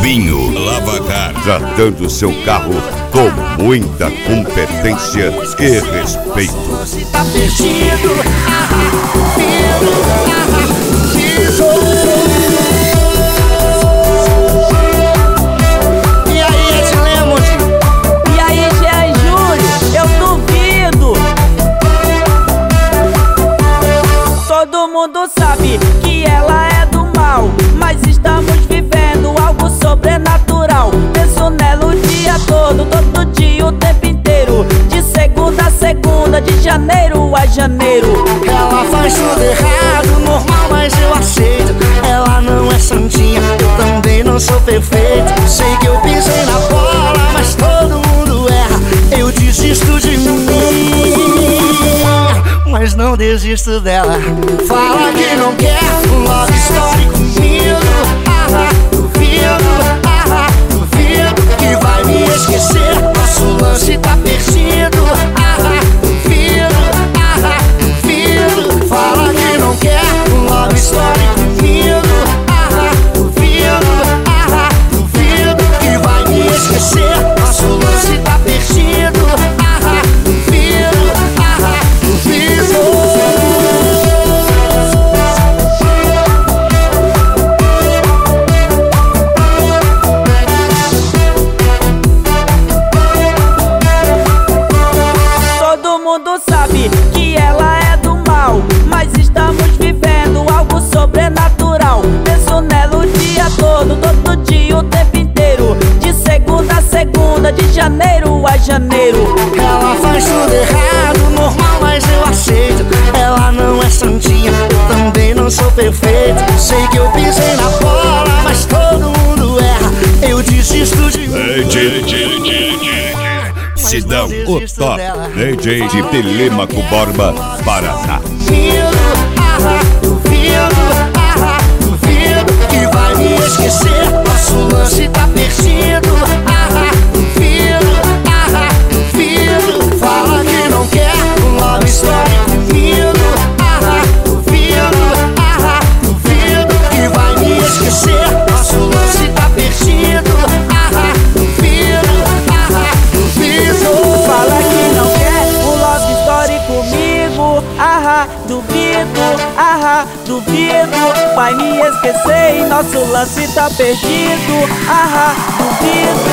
Rubinho Lavacar, tratando seu carro com muita competência e respeito. Tá perdido, E aí, Ed Lemos? E aí, Jean Júlio? Eu duvido. Todo mundo sabe que ela é do mal, mas estamos vivendo algo sobrenatural. Penso nela o dia todo dia, o tempo inteiro, de segunda a segunda, de janeiro a janeiro. Ela faz tudo errado, normal, mas eu aceito. Ela não é santinha, eu também não sou perfeito. Sei que eu pisei na bola, mas todo mundo erra. Eu desisto de mim, mas não desisto dela. Fala que não quer um love story comigo. Duvido que vai me esquecer. Nosso lance tá perdido. Duvido. Fala que não quer um love story comigo. Duvido que vai me esquecer. Nosso lance tá perdido. Duvido. Todo mundo sabe que ela é do mal, mas estamos vivendo algo sobrenatural. Penso nela o dia todo dia, o tempo inteiro, de segunda a segunda, de janeiro a janeiro. Ela faz tudo errado, normal, mas eu aceito. Ela não é santinha, eu também não sou perfeito. Sei que eu pisei na bola, mas todo mundo erra. Eu desisto de mim. Sidão, o top DJ de Telêmaco Borba, Paraná. Duvido que vai me esquecer. Nosso lance tá perdido. Duvido. Fala que não quer um love story comigo. Duvido que vai me esquecer. Nosso lance tá perdido. Fala que não quer um love story comigo. Duvido, vai me esquecer e nosso lance tá perdido. Duvido.